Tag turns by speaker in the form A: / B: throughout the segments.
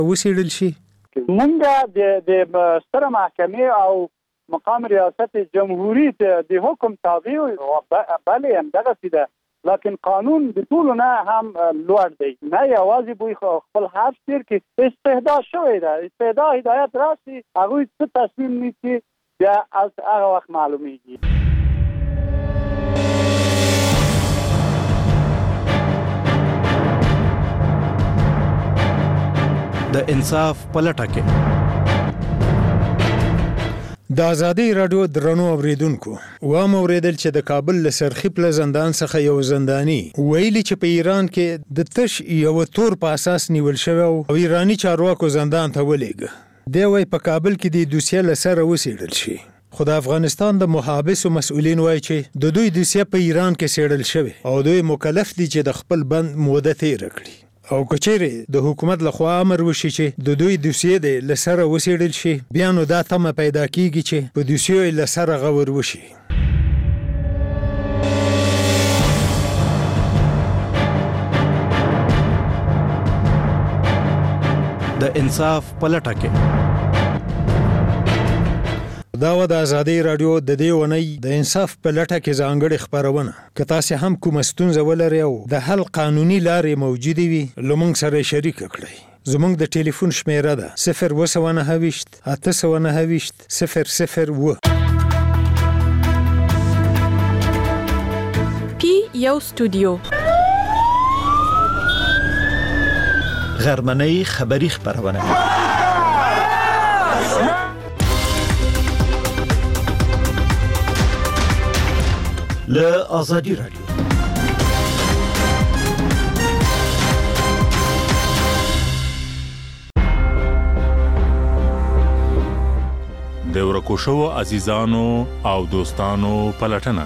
A: وسیړل شي؟
B: موږ د ستره محکمې او مقام ریاست جمهوری د حکم تابع بله هم دغه سیده، لکن قانون د ټولو نه هم لوړ دی. نه یوازې بوی خپل حرف تیر کې استهدا شوی ده، استهدا هدایت راشي هغوی څه تصمیم نیسي بیا از هغه وخت معلومیږي.
C: د انصاف پلټه کې
A: د ازادي رادیو درنو اوریدونکو وام اوریدل چې د کابل له سرخی پل زندان څخه یو زندانی ویلي چې په ایران کې د تش یو تور په اساس نیول شوی او ایرانی چارواکو زندان ته ولېږه. دی وایي په کابل کې د دوسیه له سره وسیړل شي، خو د افغانستان د محابسو مسؤلین وایي چې د دوی دوسیه په ایران کې سیړل شوی او دوی مکلف دي چې د خپل بند موده تېره کړي. او کچېرې د حکومت لخوا امر وشي چې د دوی دوسیه د لسره وسیړل شي، بیا نو دا تمه پیدا کیږي چې په دوسیه لسره غور وشي.
C: د انصاف پلټه کې
A: دا و د ازادي رادیو د دې ونی د انصاف په لټه کې ځانګړې خبرونه. که تاسو هم کوم ستونزه ولرئ او د حل قانوني لارې موجودې وي، لمونږ سره شریک کړئ. زمونږ د ټلیفون شمیره ده 029 829 002.
D: پی یو استودیو
C: غرمنۍ خبری خبرونه له ازادي رادیو.
E: د ورکو شوو عزیزانو او دوستانو پلټنه.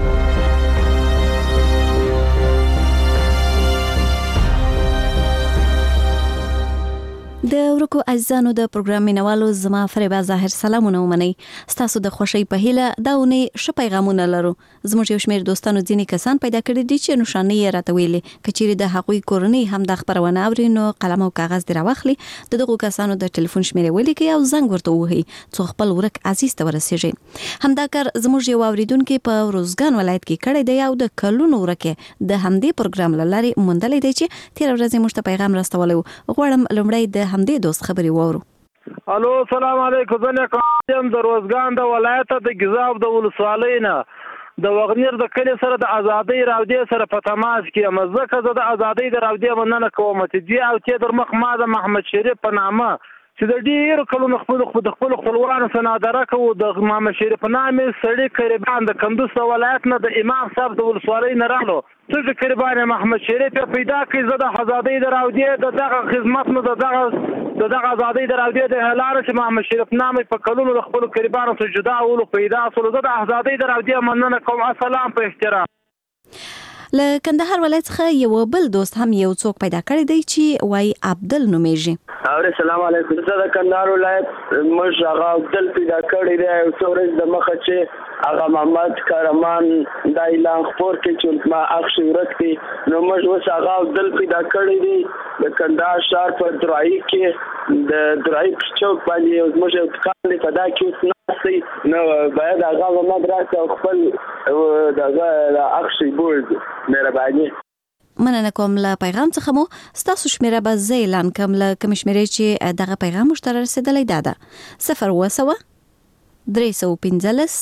D: د ورکو عزیزانو د پروګرام مینوالو زما فریبا ظاهر سلامونه ومنئ. ستاسو د خوشی په هیله دا ونې ښه پیغامونه لرو. زموږ یو شمېر دوستانو ځینې کسان پیدا کړي دي چې نشانې یې راته ویلې. که چیرې د هغوی کورنۍ هم د خپرونه اوري نو قلم او کاغذ دې راواخلي، د دغو کسانو د ټلیفون شمېرې ولیکئ او زنګ ورته ووهئ څو خپل ورک عزیز ته ورسیږي. همدا کار زموږ یو اوریدونکي په روزګان ولایت کې کړی دی او د کلونو ورکه د همدې پروګرام له لارې موندلی دی چې تېره ورځ موږ ته پیغام راستولی و. غواړم لومړی د همدې دوست خبرې وورو.
F: الو سلام علیکم. زه کوم د روزګان د ولایت د ګزاب د ولسوالۍ نه د وغنیر د کلی سره د ازادۍ راودې سره په تماس کې یم. ځکه زه د ازادۍ د راودې مننه کوم چې دی او چې در مخ ما د محمد شریف په نامه چې د ډیرو کلونو خپل خپلوانو سنادره کوو د محمد شریف په نامې سړي قریبان د کندوز ولایت نه د امام صاحب د ولسوالۍ نه راغلو. څه قریبان محمد شریف پیدا کړي. زه د ازادۍ د راودې د دغه خدمت نه د دغه ازادۍ د راودې د اعلان چې محمد شریف نامې په کلونو د خپل قریبانو څخه جدا ولو پیدا سول. زه د ازادۍ د راودې مننه کوم. السلام په احترام.
D: له کندهار ولایت څخه یو بل دوست هم یو څوک پیدا کړی دی چې وای عبدل نومیږي.
G: السلام علیکم. زه د کندهار ولایت مش هغه عبدل پیدا کړی دی او څورز د مخه چې هغه محمد کرمان د اعلان خبر کې چې ما اخشي ورکتي نو مش وس هغه عبدل پیدا کړی دی د کندهار شهر په درای کې د درای چوک باندې مش کال پیدا کې ناسي نو باید هغه مدرسه خپل دغه اخشي بولد مهرباني.
D: مننه کوم. له پیغام څخه مو ستاسو شمیره به زه اعلان کوم. له کوم شمیرې چې دغه پیغام مشترک رسیدلی ده 0 315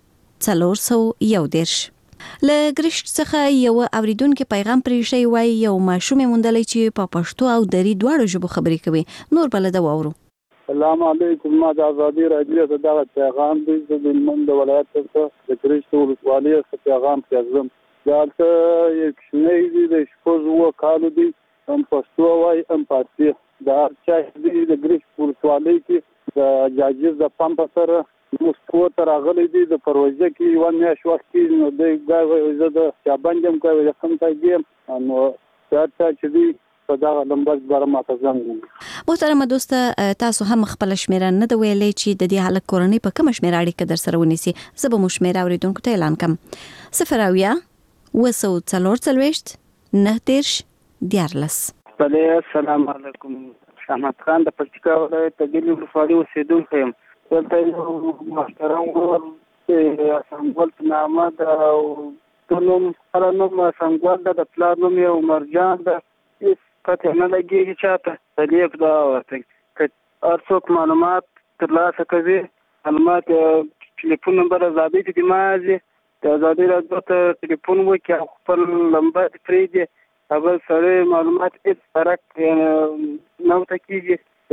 D: 411. له ګرشت څخه یو اوریدونکو پیغام پرې شوی وای یو ماشوم موندلی چې په پښتو او دری دواړو ژبو خبرې کوي. نور بل دا وورو.
H: السلام علیکم. ما د ازادي رادیو څخه دا پیغام دی د هلمند ولایت څخه د ګرشت ولسوالۍ څخه پیغام پیغام دالته یک شنی دی د شپږ کالو دی هم پښتو وای هم فارسی. دا چې دی د ګرشت ولسوالۍ کې د جاجر د پمپ سره مسکو تر غلې دي د پروژه کې و میاش وخت کې نو د غوې زه د شابانجم کوي د کوم ځای ګیم نو چاته چې دی په دا لمبر بار ماته زنګ.
D: محترم دوست تاسو هم خپل شمیره نه د ویلې چې د دې حالت کورنۍ په کوم شمیره اړیکه در سره ونیسي. زه به مو شمیره اوریدونکو ته اعلان کوم 0 9 السلام علیکم.
H: احمد خان د پکتیکا ولایت د ګیلې ولسوالۍ اوسېدونکی یم. دلته یو محترم ورور سنګول په نامه ده او د نوم هره نوم سنګول ده، د پلار نوم یې عمرجان ده. هېڅ قطع نه لګېږي چاته تلیف دا ورته که هر څوک معلومات ترلاسه کوي، معلومات ټلیفون نمبر ازادۍ ته دې مازي د ازادۍ راډیو ته ټلیفون وکړي او خپل نمبر پرېږدي، هغه سړی معلومات هېڅ فرق نه ورته کېږي.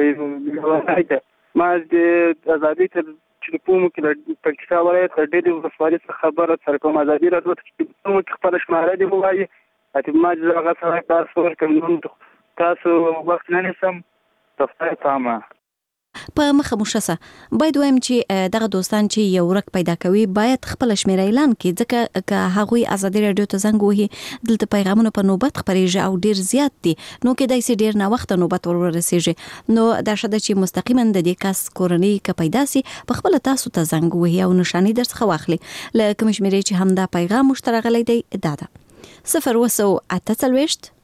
H: ما د ازادۍ ته ټلیفون وکړي د پکتیکا ولایت د ډېرې ولسوالۍ څخه خبره سره کوم. ازادۍ راډیو ته ټلیفون وکړي، خپله شماره دې ووایي، ما چې هغه سړی تاسو ورکړم، نوم تاسو وخت نه نیسم. د خدای په امان.
D: په مخه مشسه باید وایم چې دغه دوستان چې یو ورک پیدا کوي باید خپل شمېره اعلان کړي، ځکه که هغوی ازادي راډیو ته زنګ وهي دلته پیغامونه په نوبت خپرېږي او ډیر زیات دي، نو کېدای شي ډیر ناوخته نوبت ورسېږي. نو دا ښه ده چې مستقیما د دې کس کورنۍ که پیدا سي په خپله تاسو ته زنګ وهي او نښانې درڅخه واخلي. له کومې شمېرې چې همدا پیغام موږ ته راغلی دی دا ده 048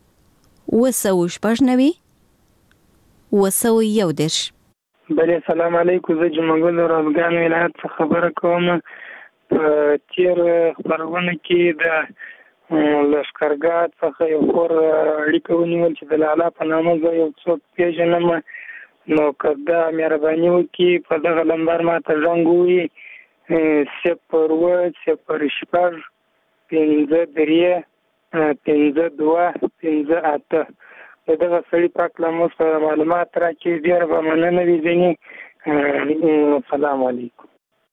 D: 299
I: بله. سلام علیکم. زه جمعګل د روزګان ولایت څخه خبره کوم. په تیر خپرونه کې د لښکرګاه څخه یو خور اړیکه ونیول چې د لالا په نامه زه یو څوک پېژنم، نو که دا مهرباني وکړي په دغه نمبر ما ته زنګ ووهي 072535258. د دغه سړي پاک له موږ سره معلومات راکړي، ډېره به مننه وي ځینې. السلام علیکم.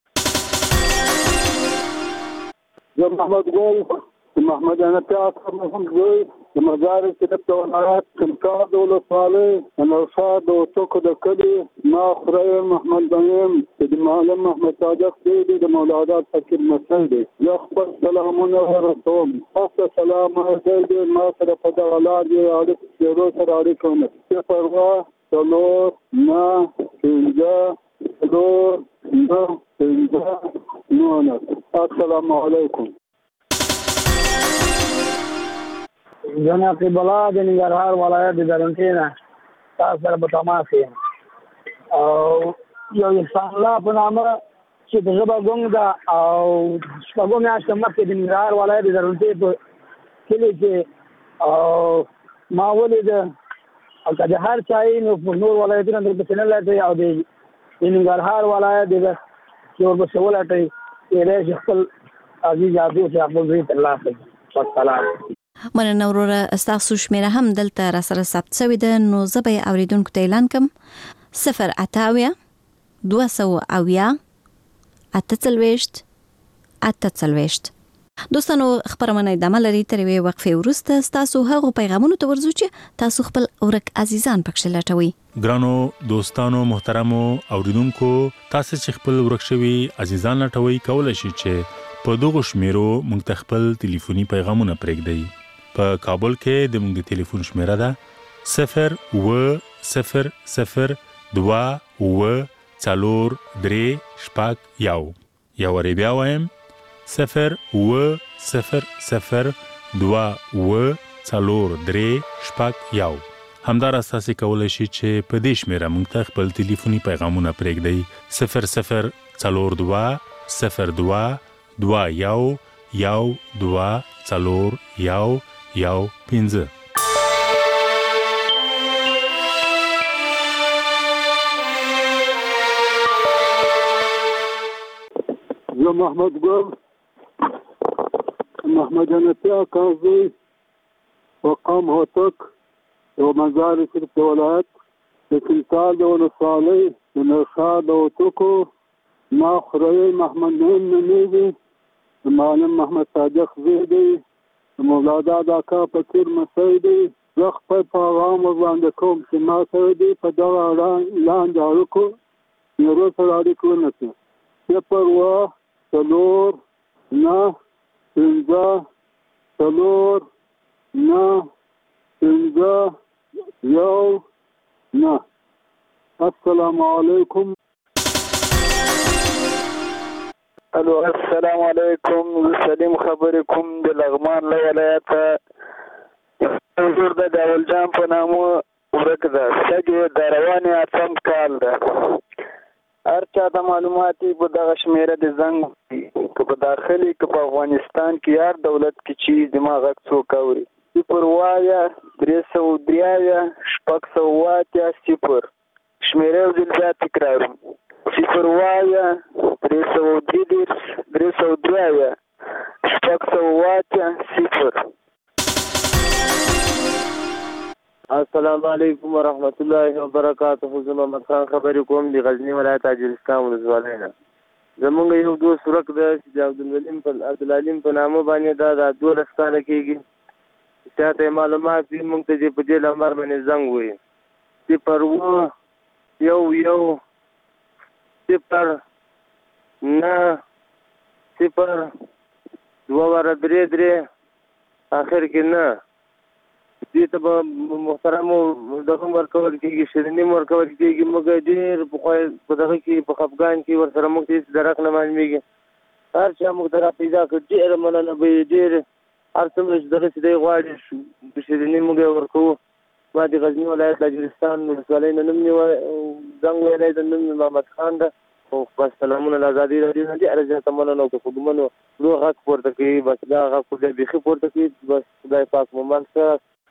H: زه محمد ګل د محمد انتیا مرحوم زوی د مزار شریف د ولایت کمکار د ولسوالۍ د نوشاد د ټوکو د کلي ما خوریم محمد بنیم د معلم محمد صادق دی د مولانا فقیر مسل دی. زه خپل سلامونه ورسوم. تاسو سلام دی ما سره په دغه لار دی اړیکو سره اړیکه ونه 0 السلام علیکم.
J: جناب قبلا د ننګرهار ولایت د درنټې نه تاسو سره په تماس یم او یو انسان الله په نامه چې د ژبه ګونګ ده او شپږو میاشتو مخکې د ننګرهار ولایت د درنټې په کلي کې او ما ولیده او که د هر چا یې نو په نور ولایتونه درپسې نه لټوي او د ننګرهار ولایت د چې ورپسې ولټوي کېدای شي خپل عزیز عابد چې خپل زوی ترلاسه کړي. والسلام.
D: مننه وروره. ستاسو شمېره هم دلته را سره ثبت شوې ده، نو زه به یې اورېدونکو ته اعلان کړم 080 200 48. دوستانو خبرونه ادامه لري. تر یوې وقفې وروسته ستاسو هغو پیغامونو ته ورځو چې تاسو خپل ورک عزیزان پکښې لټوي.
E: ګرانو دوستانو محترمو اوریدونکو، تاسو چې خپل ورک شوي عزیزان لټوي کولای شئ چې په دغه شمیرو موږ ته خپل ټلیفوني پیغامونه پرېږدئ. په کابل کې د موږ د ټلیفون شمیره ده 0200243 یا وری بیا وایم 0200243 همدارس تاسو کولای شئ چې په دې شمیره موږ ته خپل ټلیفوني پیغامونه پرېږدئ 00221241115.
H: زه محمد ګل محمد انتیا کازوی وقام هوتک و مزار شریف د ولایت د کمکار د ولسوالۍ د نوشاد د ټوکو ما خوریم محمد نعیم نومیږي د معلم محمد صادق زوی دی د مولانا داکا فقیر مسل دی. زه خپل پیغام ورباندې کوم چې ما سره دی په دغه لاندې اړیکو یو سره اړیکه ونیسي 049 السلام علیکم.
F: الو السلام علیکم. سلیم خبرې کوم د لغمان له ولایت حضور د داول جان په نامه
H: ورک ده سږې د روانې اتم کال ده. هر چا د معلوماتي په دغه شمیره د زنګ که په داخلي که په افغانستان کې هر دولت کې چې زما غږ څوک اوري 0 شمیره یو ځل بیا تکراروم 0
K: السلام علیکم ورحمت الله وبرکاته. زه محمد خان خبرې کوم د غزنی ولایت اجرستان ولسوالۍ نه. زمونږ یو دوست ورک ده چې د عبدالعلیم په نامه باندې دا 12 کاله کېږي. چاته یې معلومات وي موږ ته چې په دې نمبر باندې زنګ ووهي 011090233 آخر کې نه دې ته به محترمو دغه ورکول کېږي شیریني ورکول کېږي. موږ ډېر پخوا په دغه کې په خفګان کې ورسره موږ ته هېڅ درک نه معلومېږي. هر چا موږ ته را پیدا کړ ډېره مننه به یې ډېر هر څومره چې دغسې دی غواړي شیریني موږ یې ورکوو. ما د غزني ولایت اجرستان ولسوالۍ نه نوم زنګ ویلی د نوم محمد خان ده. او بس سلامونه له ازادي راډیو نه ډېره زیاته مننه او که خدمنو لوی غږ پورته کوي بس دا غږ خو بیا بیخي پورته کوي. بس خدای پاک مو مل ښه.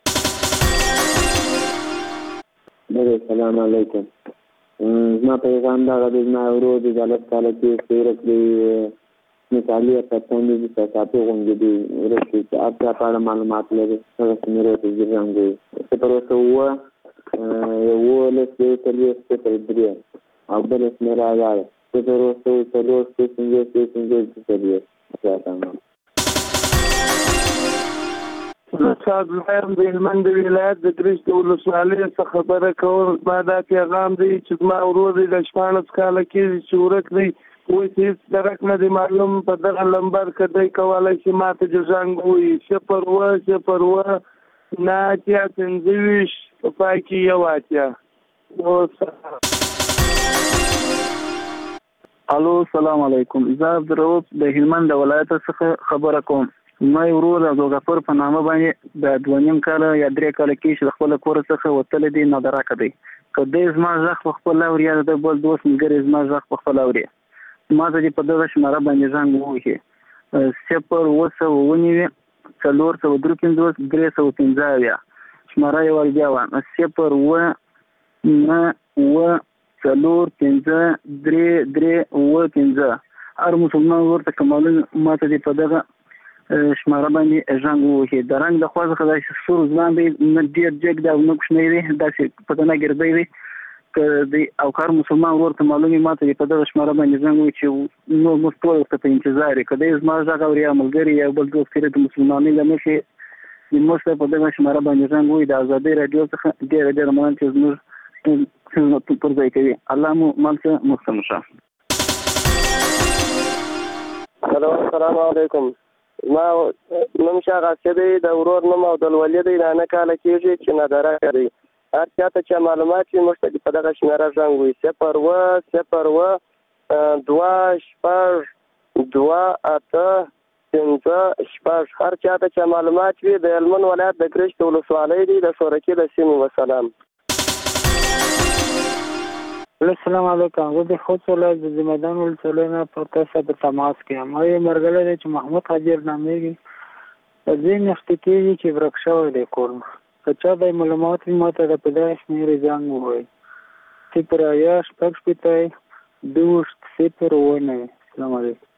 L: السلام علیکم. زما پیغام دغه دی زما ورور د 12 کاله کې ورک دی مثالي پتنګ دي تاسو غونډې دي ورته چې اړتیا په اړه معلومات لري هغه څنګه ته ځانګړي څه پر وسه یو له څه تلې او بل څه راځي څه پر وسه
F: صاحب لایم د هلمند ولایت د ګرشت ولسوالۍ څخه خبره کوم. ما دا پیغام دی چې زما ورور دی د 14 کاله کېږي چې ورک دی اوس هېڅ درک نه دی معلوم. په دغه نمبر که دی کولی شي ما ته د زنګ ووهي 0 په پای کې 1
H: الو السلام علیکم. زه عبدالرؤف د هلمند ولایت څخه خبره کوم. ما ورور عبدالغفور په نامه باندې د 2.5 کاله یا 3 کاله کې چې د خپل کور څخه وتلی دی نادرکه دی. که دی زما غږ په خپل اوري یا د بل دوست ملګري زما غږ په خپل اوري ما ته په دغه شماره باندې زنګ ووهي 0 شماره یې وربیا وه 0 هر مسلمان ورته که معلوم ما ته په دغه شماره باندې زنګ ووهي. د رنګ د خوا څخه داسې سور ځوان دی نه ډېر جګ دی او نه کوچنی دی داسې په تنه ګردی دی او هر مسلمان ورته معلومي ما ته په دغه شماره باندې زنګ ووهي چې نور موږ ټول ورته په انتظار یو. که دی زما غږ اوري یا ملګري یا بل دوست کې د مسلمانۍ له مخې موږ ته په دغه شماره باندې زنګ ووهي. د ازادۍ راډیو څخه ډېره مننه چې زموږ خدمت پر ځای کوي. الله مو مل شه محسن شه.
K: السلام علیکم. ما نوم شاه غاسي دی د ورور نوم عبدالولي دی 9 کاله کېږي چې نادرکه دی. هر چاته چې معلومات وي موږ ته په دغه شمېره زنګ ووهي 0 هر چاته چې معلومات وي د هلمند ولایت د ګرشت ولسوالۍ دی د شورکي د سیمې. وسلام.
I: السلام علیکم. زه د خوست ولایت د میدان ولسوالۍ نه په تاسو په تماس کې یم. یو مرګلی دی چې محمود حاجر نامېږي. په دې میاشتې کېږي چې ورک شوی دی کور مخ. که چا د معلومات وي ما ته د په دغه شمېرې زنګ ووهي 0 السلام علیکم.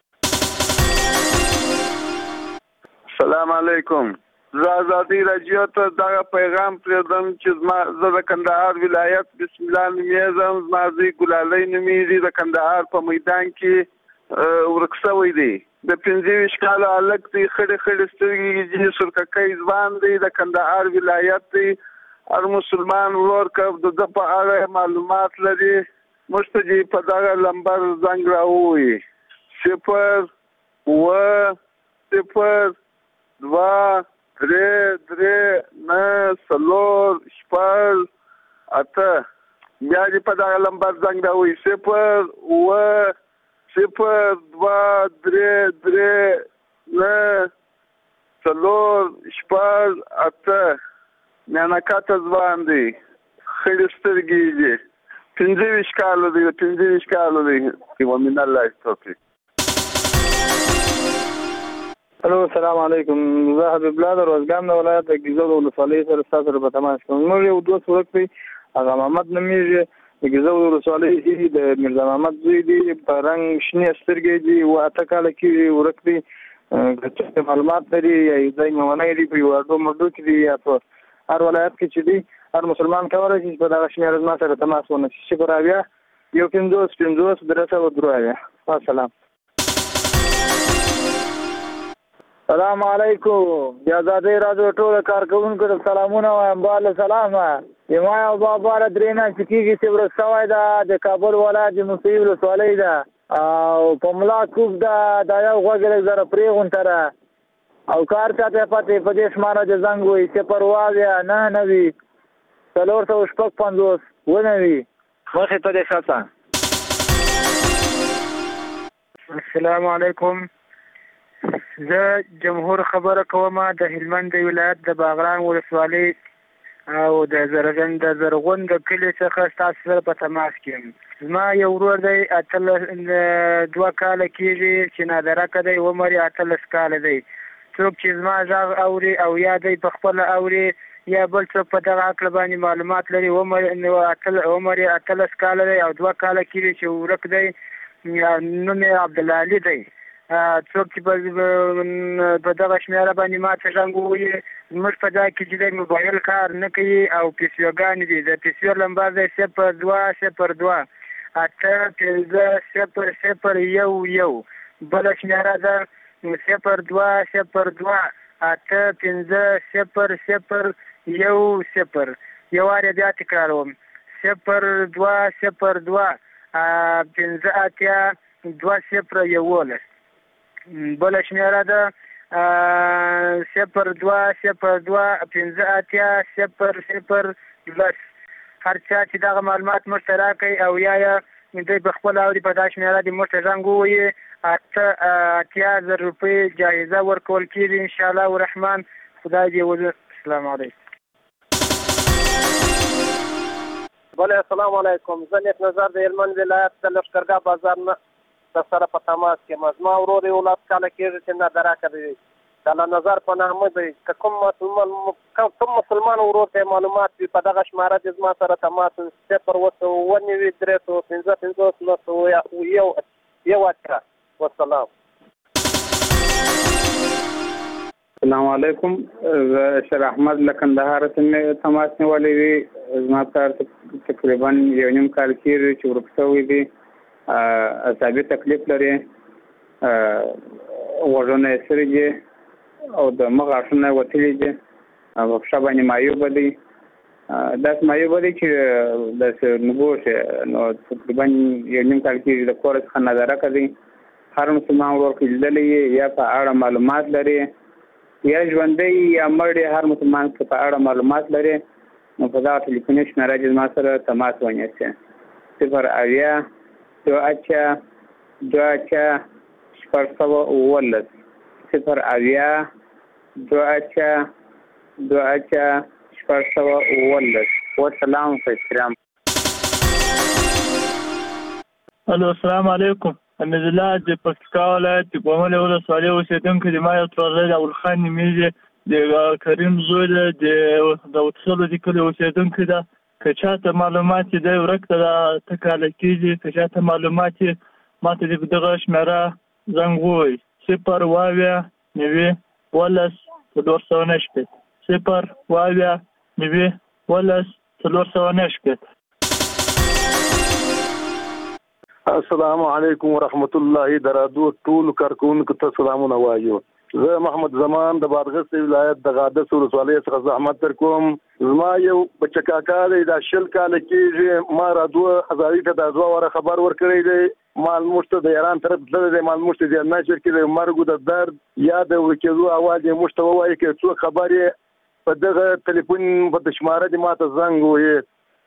H: السلام علیکم. زه ازادي راډیو ته دغه پیغام پرېږدم چې زه د کندهار ولایت بسم الله نومیږم. زما زوی ګلالۍ نومیږي. د کندهار په میدان کې ورک شوی دی. د 25 کاله هلک دی. خړې سترګې ځینې سرککی ځوان دی. د کندهار ولایت دی. هر مسلمان ورور که د ده په اړه معلومات لري موږ ته په دغه نمبر زنګ راووهي 0 بیا دې په دغه نمبر زنګ راووهي 0 میانکاته ځوان دی.
M: خړې سترګې دي 25 کالو دی 25 کالو دی ومن الله توفیق.
I: الو السلام علیکم. زه حبیب الله د روزګان د ولایت د ګیزو د ولسوالۍ سره ستاسو سره په تماس کوم. موږ یو دوست ورک دی هغه محمد نومیږي د ګیزو د ولسوالۍ د میرزا محمد زوی دی په رنګ شنې سترګې دي او اته کاله کې ورک دی. چې معلومات لري یا ځای مونږ لري په وړو مردو کې دی یا په هر ولایت کې چې دی هر مسلمان کولی شي په دغه شمېر زما سره تماس ونیسي. صفر اویا 150 303 السلام.
N: السلام علیکم. د آزادۍ راډیو ټول کارکونکو ته سلامونه وایم. بالا سلام یما او بابا را درینه چې کېږي چې ورسوی ده د کابل ولایت د موسهي ولسوالۍ ده او په ملا کوب ده دا یو غوږ لږ زره پرېغونته ده او کار چاته پاتې په دې شماره د زنګ وي 0 450 ونوي مخې ته دې شاته.
I: السلام علیکم. زه جمهور خبره کوم د هلمند ولایت د باغران ولسوالۍ او د زرغون د کلي څخه ستاسو سره په تماس کې یم. زما یو ورور دی 2 کاله کېږي چې نادرکه دی عمر یې 18 کاله دی. څوک چې زما غږ اوري او یا دی په خپله اوري یا بل څوک په دغه عقل باندې معلومات لري عمر یې 18 کاله دی او 2 کاله کېږي چې ورک دی نوم یې عبدالعلي دی. څوک چې په دغه شمېره باندې ما ته زنګ ووایي زموږ په ځای کې چې دی موبایل کار نه کوي او پیسیوګانې دي. د پیسیو لمبر دی 0202 850 بله شمېره ده 0202 850 یو وارې بیا تکراروم 0202 582 بله شمېره ده 0202 580 هر چا چې دغه معلومات موږ ته راکوي او یا دوی په خپله اوري په دا شمېره دې موږ ته زنګ ووایي 80,000 روپۍ جایزه ورکول کېږي انشاءالله الرحمن. خدای دې وزر. السلام علیکم.
O: بله السلام علیکم. زه نیک نظر د هلمند ولایت د لښکرګاه بازار نه سره په تماس کې یم. زما ورور یې 19 کاله کېږي چې نادرکه دی د الله نظر په نامه دی. که کوم مسلمان ورور ته معلومات وي په دغه شماره دې زما سره تماس 0 والسلام.
P: السلام علیکم. زه شیر احمد له کندهار څخه تماس نیولی دی. زما پلار تقریبا 1.5 کال کېږي چې ورک شوی دی. اعصابي تکلیف لري غوږونه یې سري دي او د مخ غاښونه یې وتلي دي په پښه باندې مایوبه دی. داسې مایوبه دی چې داسې نګوښې نو تقریبا 1.5 کال کېږي د کور څخه نادرکه دی. هر مسلمان ورور کې لیدلی یا په اړه معلومات لري یا ژوندی یا مړ هر مسلمان په اړه معلومات لري نو په دغه ټلیفوني شمېره چې زما سره تماس ونیسي 0 اویا 2 اچا 2 اچا 419 0 اویا 2 اچا 2 اچا 419. والسلام علیکم.
Q: الو السلام علیکم. حمید الله د پکتیکا ولایت د ګومل ولسوالۍ اوسېدونکی دی. ما یو ترور دی اولخان نومیږي د کریم زوی دی د وتسلو د کلي اوسېدونکی ده. که چاته معلومات دی ورک ته 8 کاله کېږي که چاته معلومات ما ته د دغه شمېره زنګ ووایي 0 اویا 90 419 0 اویا 90 419.
R: السلام علیکم ورحمت الله. درادو ټول کارکونکو ته سلامونه وایو. زه محمد زمان د بادغیس ولایت د غادس ولسوالۍ څخه زحمت در کوم. زما یو بچه کاکا دی دا 20 کاله کېږي. ما راډیو ازادۍ ته دا 2 واره خبر ورکړی دی. معلومات د ایران طرف تللی دی. معلومات د ناشر کې د مرګ د درد یا د ورکېدو اواز یې موږ ته ووایي که څوک خبرې په دغه ټلیفون په شماره دې ما ته زنګ ووایي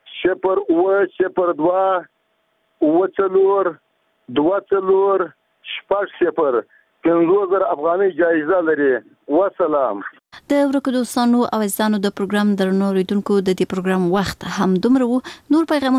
R: 0 اوه 2 0 افغانۍ جایزه لري. والسلام.
D: د ورکو دوستانو او عزیزانو د پروګرام درنو اوریدونکو د دې پروګرام وخت هم دومره وو. نور پیغام